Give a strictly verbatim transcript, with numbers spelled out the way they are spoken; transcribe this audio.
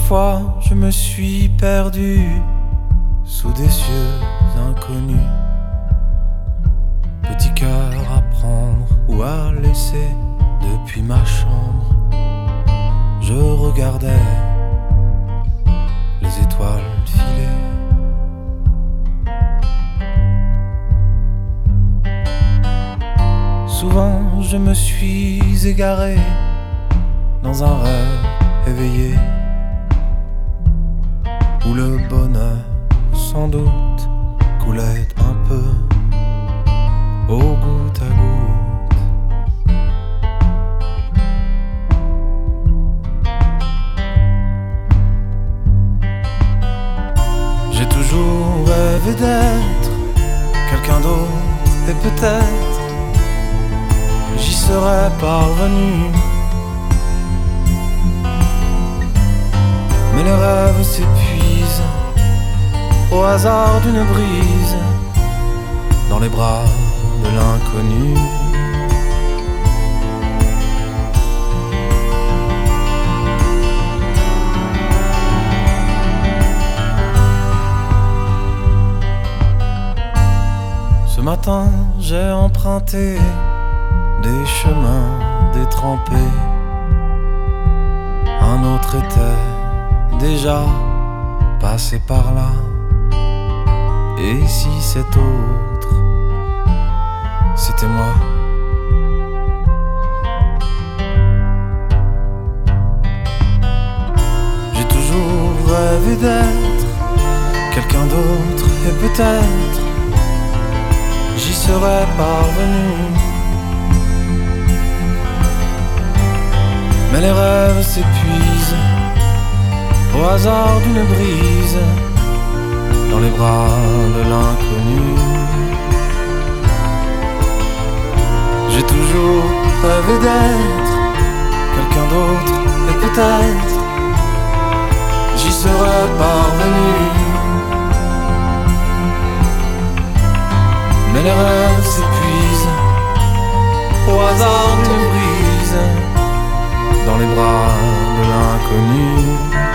fois je me suis perdu sous des cieux inconnus. Petit cœur à prendre ou à laisser depuis ma chambre. Je regardais les étoiles filer. Souvent je me suis égaré dans un rêve éveillé, où le bonheur sans doute coulait un peu au goutte à goutte. J'ai toujours rêvé d'être quelqu'un d'autre et peut-être j'y serais parvenu. Mais les rêves s'épuisent au hasard d'une brise dans les bras de l'inconnu. Ce matin, j'ai emprunté des chemins détrempés. Un autre était déjà passé par là. Et si cet autre, c'était moi? J'ai toujours rêvé d'être quelqu'un d'autre et peut-être j'y serais parvenu. Mais les rêves s'épuisent au hasard d'une brise dans les bras de l'inconnu. J'ai toujours rêvé d'être quelqu'un d'autre et peut-être j'y serais parvenu. Mais les rêves s'épuisent au hasard d'une brise dans les bras de l'inconnu.